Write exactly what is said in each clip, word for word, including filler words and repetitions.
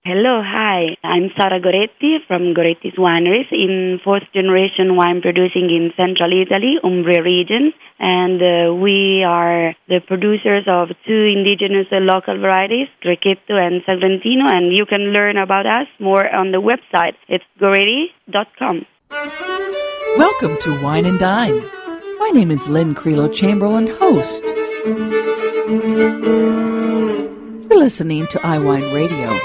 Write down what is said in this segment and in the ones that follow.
Hello, hi. I'm Sara Goretti from Goretti's Wineries in fourth generation wine producing in central Italy, Umbria region. And uh, we are the producers of two indigenous uh, local varieties, Grechetto and Sagrantino. And you can learn about us more on the website. It's goretti dot com. Welcome to Wine and Dine. My name is Lynn Creelo Chamberlain, host. You're listening to iWine Radio.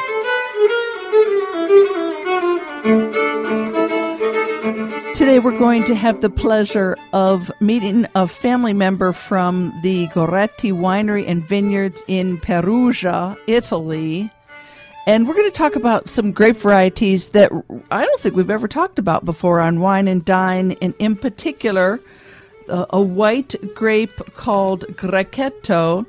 Today we're going to have the pleasure of meeting a family member from the Goretti Winery and Vineyards in Perugia, Italy. And we're going to talk about some grape varieties that I don't think we've ever talked about before on Wine and Dine, and in particular, uh, a white grape called Grechetto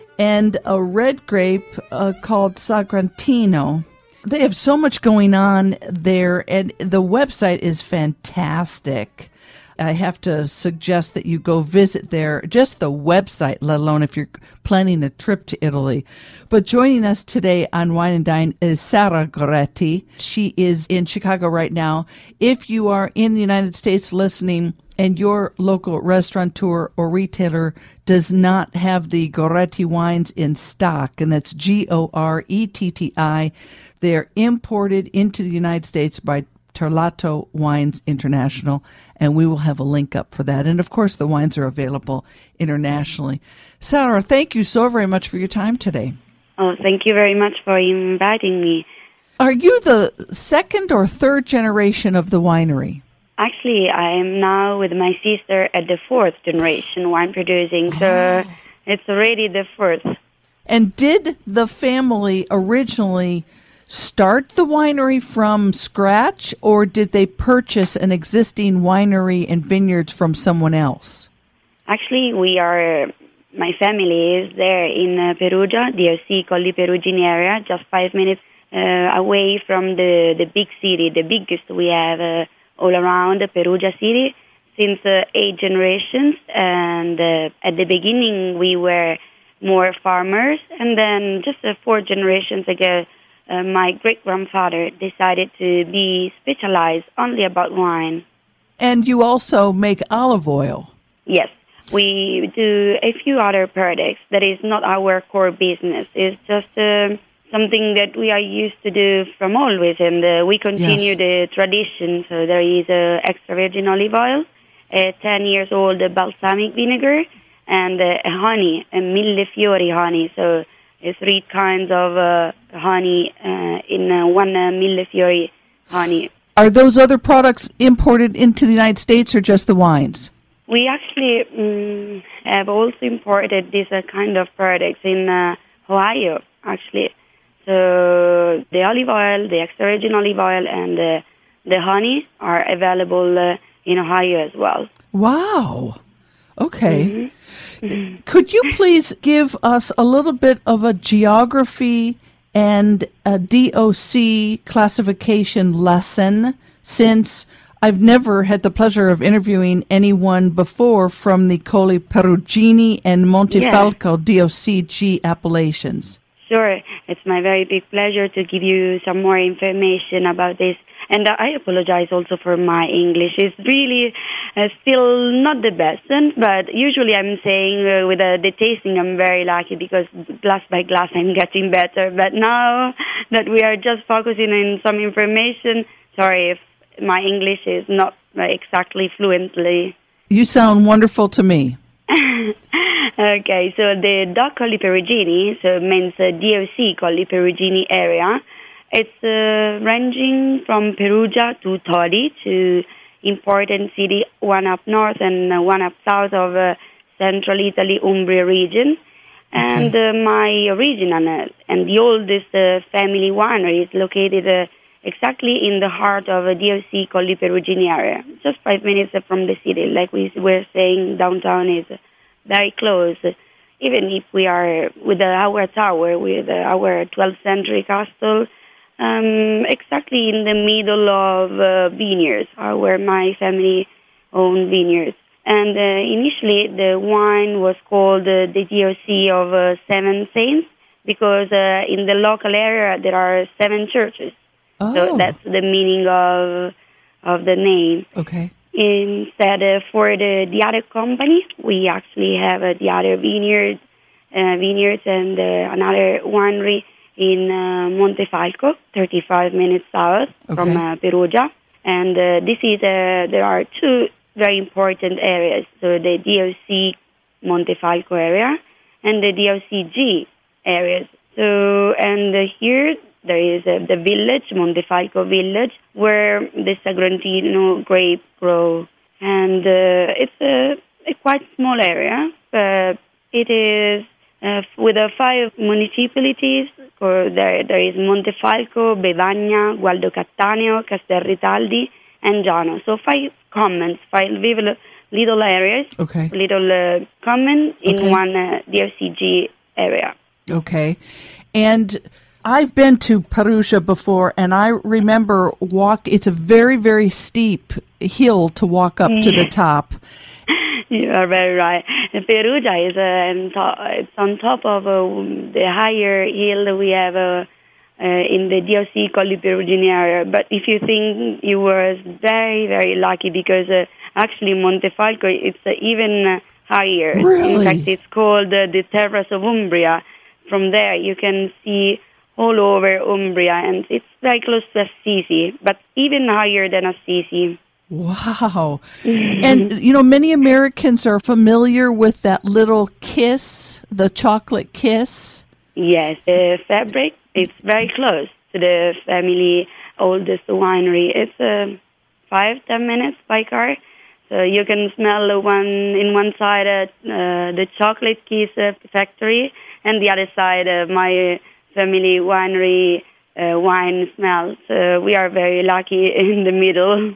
and a red grape uh, called Sagrantino. They have so much going on there, and the website is fantastic. I have to suggest that you go visit there, just the website, let alone if you're planning a trip to Italy. But joining us today on Wine and Dine is Sara Goretti. She is in Chicago right now. If you are in the United States listening and your local restaurateur or retailer does not have the Goretti wines in stock, and that's G O R E T T I, they're imported into the United States by Terlato Wines International, and we will have a link up for that. And, of course, the wines are available internationally. Sara, thank you so very much for your time today. Oh, thank you very much for inviting me. Are you the second or third generation of the winery? Actually, I am now with my sister at the fourth generation wine producing, so oh. It's already the fourth. And did the family originally start the winery from scratch, or did they purchase an existing winery and vineyards from someone else? Actually, we are, my family is there in uh, Perugia, D O C, Colli Perugini area, just five minutes uh, away from the, the big city, the biggest we have uh, all around Perugia city, since uh, eight generations. And uh, at the beginning, we were more farmers, and then just uh, four generations ago, Uh, my great-grandfather decided to be specialized only about wine. And you also make olive oil. Yes. We do a few other products that is not our core business. It's just uh, something that we are used to do from always, and uh, we continue yes. the tradition. So there is uh, extra virgin olive oil, a ten years old balsamic vinegar, and uh, a honey, a millefiori honey. So it's three kinds of uh, honey uh, in uh, one uh, millefiori honey. Are those other products imported into the United States or just the wines? We actually um, have also imported this uh, kind of products in uh, Ohio, actually. So the olive oil, the extra virgin olive oil, and uh, the honey are available uh, in Ohio as well. Wow. Okay. Mm-hmm. Mm-hmm. Could you please give us a little bit of a geography and a D O C classification lesson, since I've never had the pleasure of interviewing anyone before from the Colli Perugini and Montefalco yeah. D O C G appellations? Sure. It's my very big pleasure to give you some more information about this. And I apologize also for my English. It's really uh, still not the best, but usually I'm saying uh, with uh, the tasting I'm very lucky, because glass by glass I'm getting better. But now that we are just focusing on some information, sorry if my English is not uh, exactly fluently. You sound wonderful to me. Okay, so the D O C Colli Perugini, so means uh, D O C Colli Perugini area. It's uh, ranging from Perugia to Todi, to important city, one up north and uh, one up south of uh, central Italy, Umbria region. And okay. uh, my original uh, and the oldest uh, family winery is located uh, exactly in the heart of a D O C Colli Perugini area, just five minutes from the city. Like we were saying, downtown is very close. Even if we are with uh, our tower, with uh, our twelfth century castle, Um, exactly in the middle of uh, vineyards, uh, where my family owned vineyards. And uh, initially, the wine was called uh, the D O C of uh, Seven Saints, because uh, in the local area there are seven churches. Oh. So that's the meaning of of the name. Okay. Instead, uh, for the Diade company, we actually have a Diade vineyard, uh, vineyards and uh, another winery in uh, Montefalco, thirty-five minutes south Okay. from uh, Perugia. And uh, this is uh, there are two very important areas. So the D O C Montefalco area and the D O C G areas. So and uh, here there is uh, the village, Montefalco village, where the Sagrantino grape grow. And uh, it's a, a quite small area, but it is uh, with the five municipalities. Or there, there is Montefalco, Bevagna, Gualdo Cattaneo, Castelritaldi, and Giano. So five comments, five little, little areas, Okay. little uh, common in Okay. one uh, D O C G area. Okay. And I've been to Perugia before, and I remember walk. It's a very, very steep hill to walk up to the top. You are very right. Perugia is uh, on top, it's on top of uh, the higher hill we have uh, uh, in the D O C Colli Perugini area. But if you think you were very, very lucky, because uh, actually Montefalco, it's uh, even uh, higher. Really? In fact, it's called uh, the Terrace of Umbria. From there, you can see all over Umbria, and it's very close to Assisi, but even higher than Assisi. Wow. And, you know, many Americans are familiar with that little kiss, the chocolate kiss. Yes, the fabric, it's very close to the family oldest winery. It's uh, five, ten minutes by car. So you can smell one in one side uh, uh, the chocolate kiss uh, factory, and the other side uh, my family winery uh, wine smell. So we are very lucky in the middle.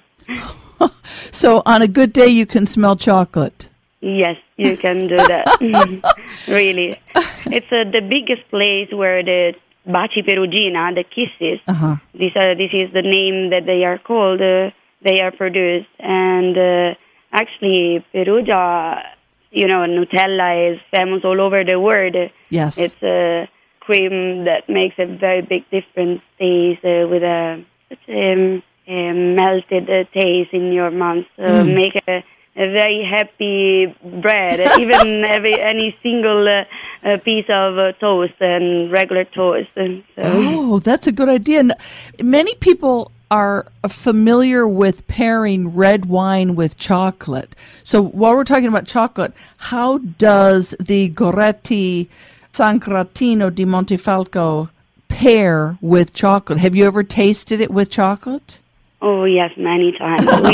So on a good day, you can smell chocolate. Yes, you can do that. Really. It's uh, the biggest place where the Baci Perugina, the kisses, Uh-huh. this, uh, this is the name that they are called, uh, they are produced. And uh, actually, Perugia, you know, Nutella is famous all over the world. Yes. It's a cream that makes a very big difference taste uh, with a, such a, a melted uh, taste in your mouth. So Mm. make a, a very happy bread, even every any single uh, uh, piece of uh, toast and regular toast. And so, Oh, that's a good idea. And many people are familiar with pairing red wine with chocolate. So while we're talking about chocolate, how does the Goretti Sagrantino di Montefalco pair with chocolate? Have you ever tasted it with chocolate? Oh, yes, many times. We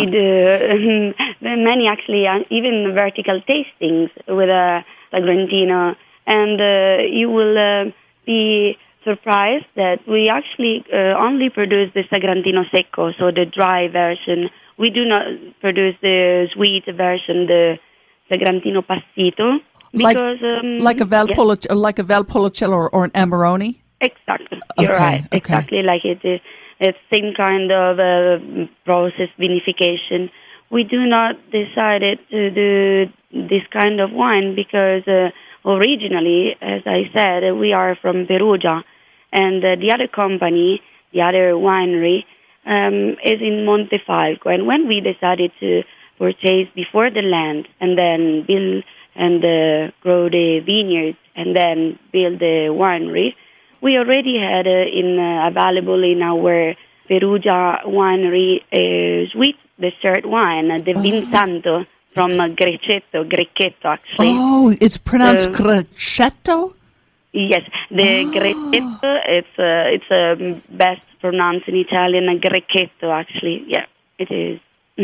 do. Many, actually, uh, even vertical tastings with a Sagrantino. And uh, you will uh, be surprised that we actually uh, only produce the Sagrantino Secco, so the dry version. We do not produce the sweet version, the Sagrantino Passito. Because, like, um, like a Valpolicella, yes. like a Valpolicella or, or an Amarone? Exactly. You're Okay, right. okay. Exactly like it is. It's same kind of uh, process vinification. We do not decided to do this kind of wine because uh, originally, as I said, we are from Perugia, and uh, the other company, the other winery, um, is in Montefalco. And when we decided to purchase before the land and then build and uh, grow the vineyards and then build the winery, we already had uh, in uh, available in our Perugia winery uh, sweet dessert wine, uh, the Oh. Vinsanto from uh, Grecetto, Grecchetto actually. Oh, it's pronounced Uh, Grecetto? Yes, the Oh. Grecchetto, it's uh, it's uh, best pronounced in Italian, uh, Grecchetto actually. Yeah, it is.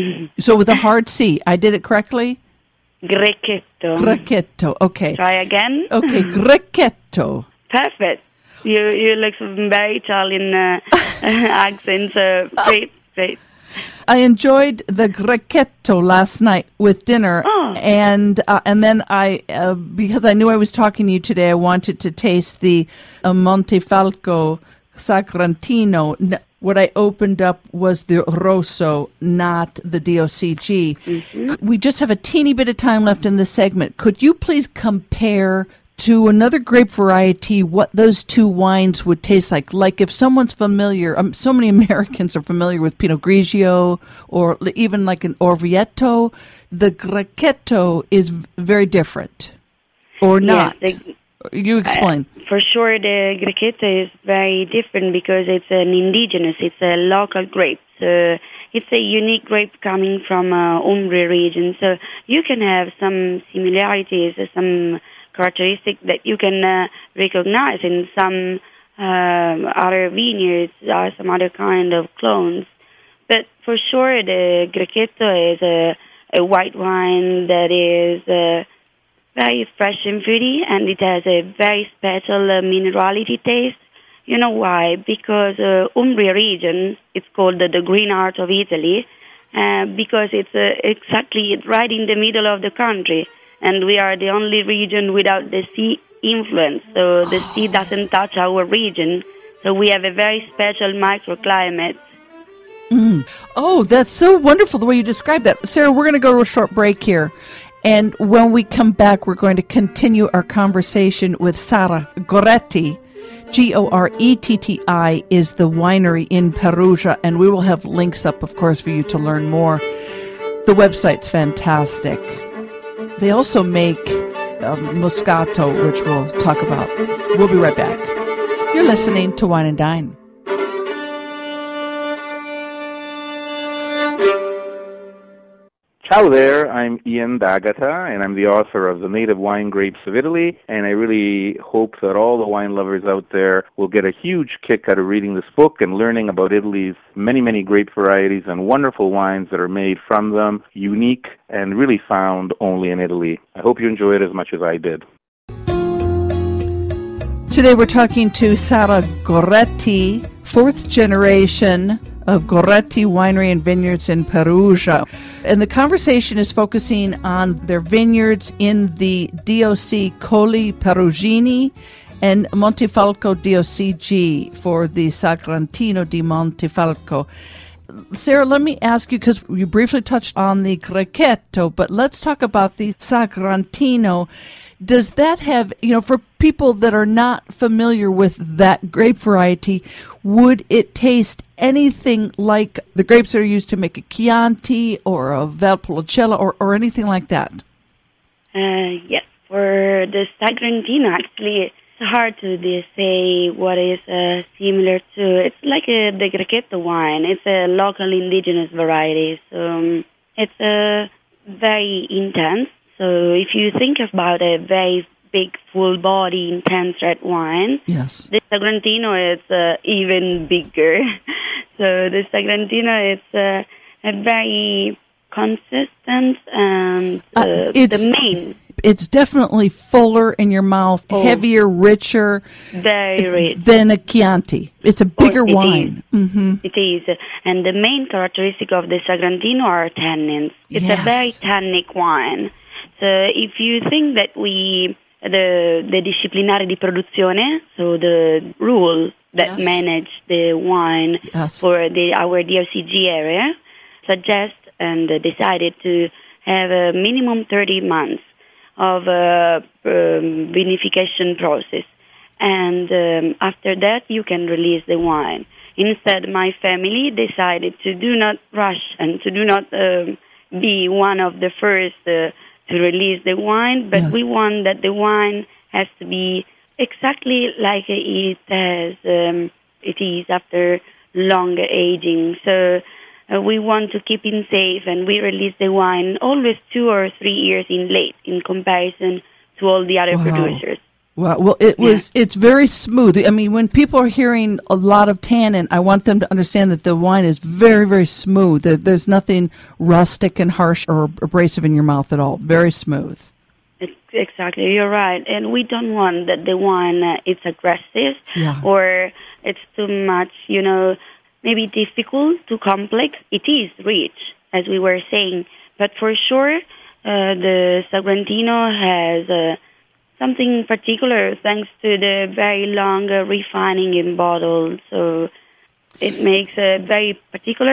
So with a hard C. I did it correctly? Grecchetto. Grecetto. Okay. Try again. Okay, Grecetto. Perfect. You you look some very Italian uh, accents. Uh, great, great. I enjoyed the Grecetto last night with dinner, Oh. and uh, and then I uh, because I knew I was talking to you today, I wanted to taste the uh, Montefalco Sagrantino. N- What I opened up was the Rosso, not the D O C G. Mm-hmm. We just have a teeny bit of time left in this segment. Could you please compare to another grape variety what those two wines would taste like. Like if someone's familiar, um, so many Americans are familiar with Pinot Grigio or even like an Orvieto, the Grechetto is very different, or not. Yes, the, you explain. Uh, for sure, the Grechetto is very different because it's an indigenous, it's a local grape. So it's a unique grape coming from uh, Umbria region. So you can have some similarities, some characteristics that you can uh, recognize in some um, other vineyards or some other kind of clones. But for sure, the Grechetto is a, a white wine that is uh, very fresh and fruity, and it has a very special uh, minerality taste. You know why? Because uh, Umbria region, it's called the, the green heart of Italy, uh, because it's uh, exactly right in the middle of the country. And we are the only region without the sea influence. So the sea doesn't touch our region. So we have a very special microclimate. Mm. Oh, that's so wonderful the way you described that. Sarah, we're going to go to a short break here. And when we come back, we're going to continue our conversation with Sara Goretti. G O R E T T I is the winery in Perugia. And we will have links up, of course, for you to learn more. The website's fantastic. They also make um, Moscato, which we'll talk about. We'll be right back. You're listening to Wine and Dine. Ciao there, I'm Ian D'Agata, and I'm the author of The Native Wine Grapes of Italy, and I really hope that all the wine lovers out there will get a huge kick out of reading this book and learning about Italy's many, many grape varieties and wonderful wines that are made from them, unique and really found only in Italy. I hope you enjoy it as much as I did. Today we're talking to Sara Goretti, fourth generation of Goretti Winery and Vineyards in Perugia. And the conversation is focusing on their vineyards in the D O C Colli Perugini and Montefalco D O C G for the Sagrantino di Montefalco. Sarah, let me ask you, because you briefly touched on the Grechetto, but let's talk about the Sagrantino. Does that have, you know, for people that are not familiar with that grape variety, would it taste anything like the grapes that are used to make a Chianti or a Valpolicella or, or anything like that? Uh, yes, for the Sagrantino, actually, it's hard to say what is uh, similar to. It's like a, the Grechetto wine. It's a local indigenous variety, so um, it's uh, very intense. So if you think about a very big, full-body, intense red wine, yes, the Sagrantino is uh, even bigger. So the Sagrantino is uh, a very consistent and uh, uh, the main. It's definitely fuller in your mouth, oh, heavier, richer, very rich than a Chianti. It's a bigger oh, it wine. Is. Mm-hmm. It is, and the main characteristic of the Sagrantino are tannins. It's yes. a very tannic wine. So if you think that we, the the disciplinare di produzione, so the rule that yes. manage the wine yes. for the our D O C G area, suggest and decided to have a minimum thirty months of a um, vinification process. And um, after that, you can release the wine. Instead, my family decided to do not rush and to do not um, be one of the first uh, to release the wine, but yeah. we want that the wine has to be exactly like it has, um, it is after longer aging. So uh, we want to keep it safe, and we release the wine always two or three years in late in comparison to all the other wow. producers. Wow. Well, it was, yeah. it's very smooth. I mean, when people are hearing a lot of tannin, I want them to understand that the wine is very, very smooth. There, there's nothing rustic and harsh or abrasive in your mouth at all. Very smooth. Exactly. You're right. And we don't want that the wine uh, is aggressive yeah. or it's too much, you know, maybe difficult, too complex. It is rich, as we were saying. But for sure, uh, the Sagrantino has uh, something particular thanks to the very long uh, refining in bottles. So it makes a very particular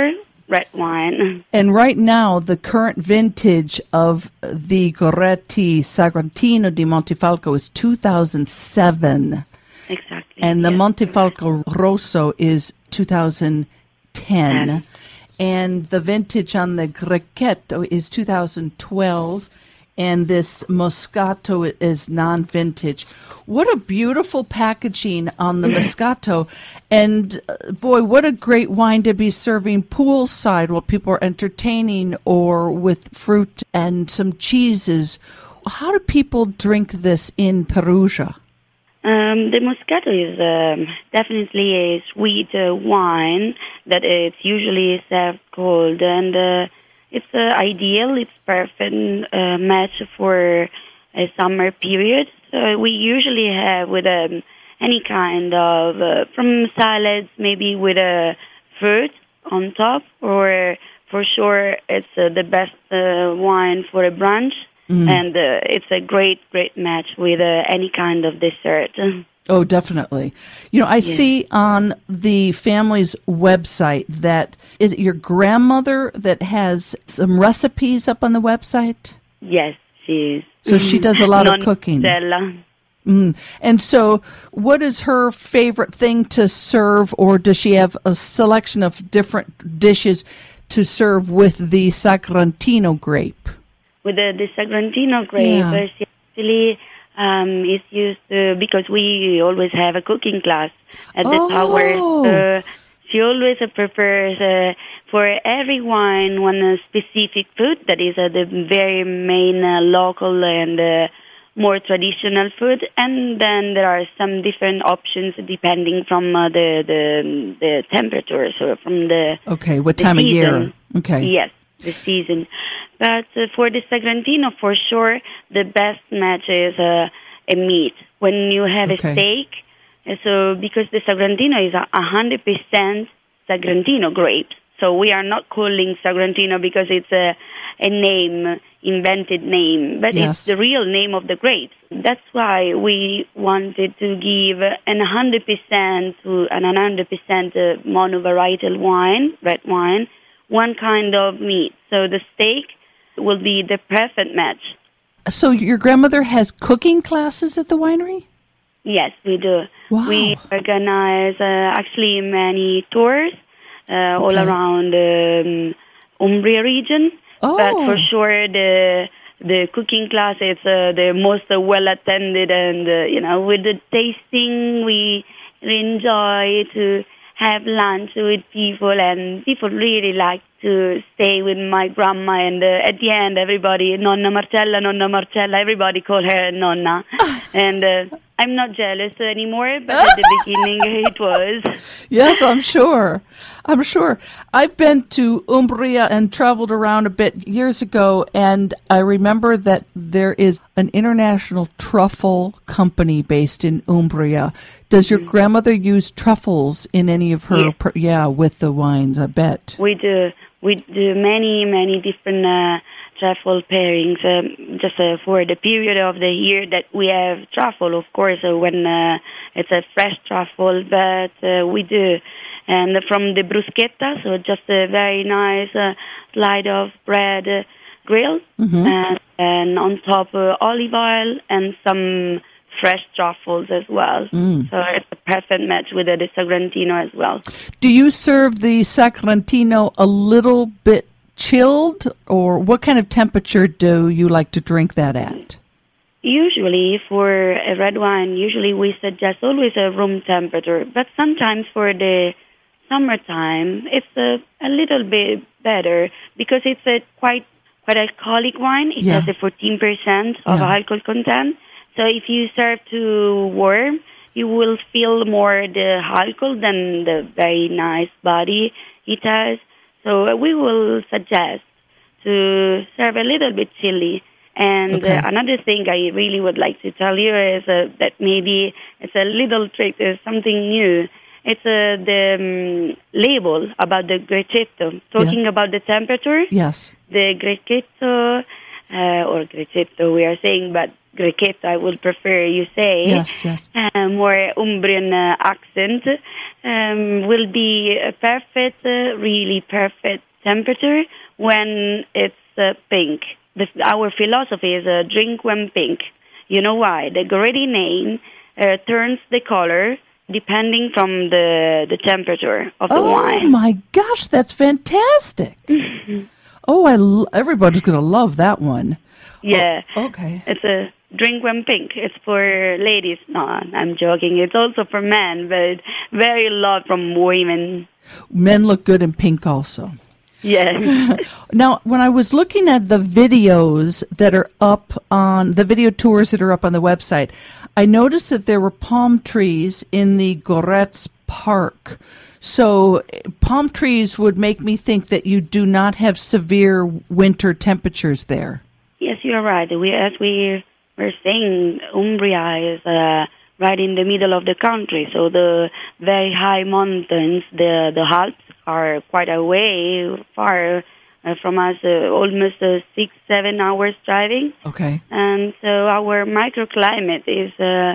red wine. And right now, the current vintage of the Goretti Sagrantino di Montefalco is two thousand seven. Exactly. And the yes. Montefalco Rosso is two thousand ten. ten. And the vintage on the Grechetto is two thousand twelve. And this Moscato is non-vintage. What a beautiful packaging on the Moscato. And, uh, boy, what a great wine to be serving poolside while people are entertaining, or with fruit and some cheeses. How do people drink this in Perugia? Um, the Moscato is um, definitely a sweet uh, wine that is usually served cold, and uh, it's uh, ideal. It's perfect uh, match for a summer period. So we usually have with um, any kind of uh, from salads, maybe with a fruit on top, or for sure it's uh, the best uh, wine for a brunch. Mm. And uh, it's a great, great match with uh, any kind of dessert. Oh, definitely. You know, I yeah. see on the family's website that, is it your grandmother that has some recipes up on the website? Yes, she is. So she does a lot of cooking. Stella. Mm. And so what is her favorite thing to serve, or does she have a selection of different dishes to serve with the Sagrantino grape? With the, the Sagrantino grape, yeah. she actually um, is used to, because we always have a cooking class at the oh. tower. So she always uh, prefers uh, for every wine one uh, specific food that is uh, the very main uh, local and uh, more traditional food, and then there are some different options depending from uh, the, the the temperature, so from the okay, what the time season. of year? Okay, yes, the season. But uh, for the Sagrantino, for sure, the best match is uh, a meat. When you have okay. a steak, uh, so because the Sagrantino is a hundred percent Sagrantino grapes, so we are not calling Sagrantino because it's a a name, invented name, but yes. it's the real name of the grapes. That's why we wanted to give an one hundred percent to an one hundred percent uh, monovarietal wine, red wine, one kind of meat. So the steak will be the perfect match. So your grandmother has cooking classes at the winery? Yes, we do. Wow. We organize uh, actually many tours uh, okay. all around the um, Umbria region. Oh. But for sure, the the cooking class is uh, the most uh, well attended, and uh, you know, with the tasting, we enjoy to have lunch with people, and people really like to stay with my grandma. And uh, at the end, everybody, Nonna Marcella, Nonna Marcella, everybody call her Nonna. And uh, I'm not jealous anymore, but at the beginning it was. Yes, I'm sure. I'm sure. I've been to Umbria and traveled around a bit years ago, and I remember that there is an international truffle company based in Umbria. Does your mm-hmm. grandmother use truffles in any of her, yes. per, yeah, with the wines, I bet? We do. We do many, many different uh, truffle pairings, um, just uh, for the period of the year that we have truffle, of course, uh, when uh, it's a fresh truffle, but uh, we do. And from the bruschetta, so just a very nice uh, slide of bread uh, grilled, mm-hmm. and, and on top uh, olive oil and some fresh truffles as well. Mm. So it's a perfect match with uh, the Sagrantino as well. Do you serve the Sagrantino a little bit chilled, or what kind of temperature do you like to drink that at? Usually for a red wine, usually we suggest always a room temperature, but sometimes for the summertime, it's a, a little bit better because it's a quite quite alcoholic wine. It yeah. has a fourteen percent of yeah. alcohol content. So if you serve too warm, you will feel more the alcohol than the very nice body it has. So we will suggest to serve a little bit chilly. And okay. uh, another thing I really would like to tell you is uh, that maybe it's a little trick, there's something new. It's uh, the um, label about the Grechetto, talking yeah. about the temperature. Yes. The Grechetto, uh, or Grechetto we are saying, but Grechetto I would prefer you say. Yes, yes. Uh, more Umbrian uh, accent um, will be a perfect, uh, really perfect temperature when it's uh, pink. The, our philosophy is uh, drink when pink. You know why? The Goretti name uh, turns the color depending from the the temperature of the oh, wine. Oh my gosh, that's fantastic! oh, I l- everybody's going to love that one. Yeah. Oh, okay. It's a drink when pink. It's for ladies. No, I'm joking. It's also for men, but very lot from women. Men look good in pink also. Yeah. Now, when I was looking at the videos that are up on the video tours that are up on the website, I noticed that there were palm trees in the Goretz Park. So palm trees would make me think that you do not have severe winter temperatures there. Yes, you're right. We, as we were saying, Umbria is uh, right in the middle of the country, so the very high mountains, the the Alps, are quite away, far uh, from us, uh, almost uh, six, seven hours driving. Okay. And so our microclimate is uh,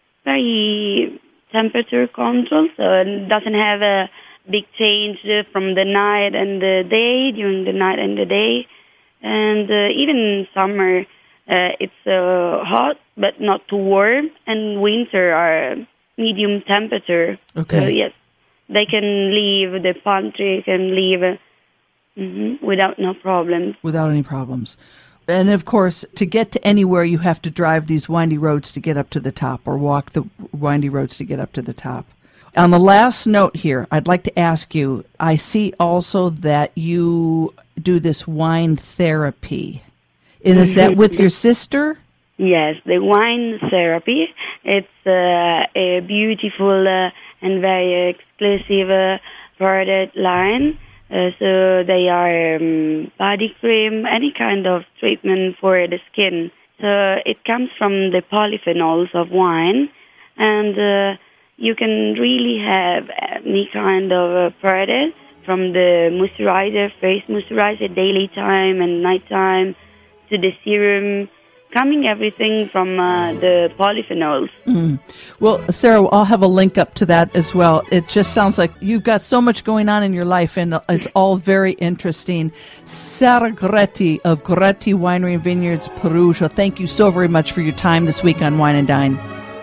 very temperature controlled, so it doesn't have a big change from the night and the day, during the night and the day. And uh, even in summer, uh, it's uh, hot, but not too warm, and winter are medium temperature. Okay. So, yes. They can leave, the palm tree can leave uh, mm-hmm, without no problem. Without any problems. And, of course, to get to anywhere, you have to drive these windy roads to get up to the top or walk the windy roads to get up to the top. On the last note here, I'd like to ask you, I see also that you do this wine therapy. And is that with your sister? Yes, the wine therapy. It's uh, a beautiful... Uh, and very exclusive uh, product line. Uh, so they are um, body cream, any kind of treatment for the skin. So it comes from the polyphenols of wine, and uh, you can really have any kind of uh, product, from the moisturizer, face moisturizer, daily time and nighttime, to the serum, coming everything from uh, the polyphenols. Mm. Well, Sarah, I'll have a link up to that as well. It just sounds like you've got so much going on in your life, and it's all very interesting. Sarah Goretti of Goretti Winery and Vineyards, Perugia, thank you so very much for your time this week on Wine and Dine.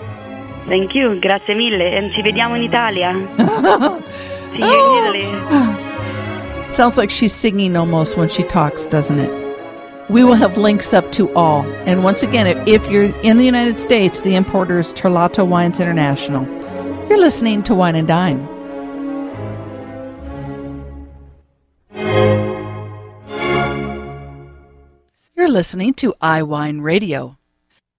Thank you, grazie mille, and ci vediamo in Italia. See you oh. in Italy. Sounds like she's singing almost when she talks, doesn't it? We will have links up to all. And once again, if you're in the United States, the importer is Terlato Wines International. You're listening to Wine and Dine. You're listening to iWine Radio.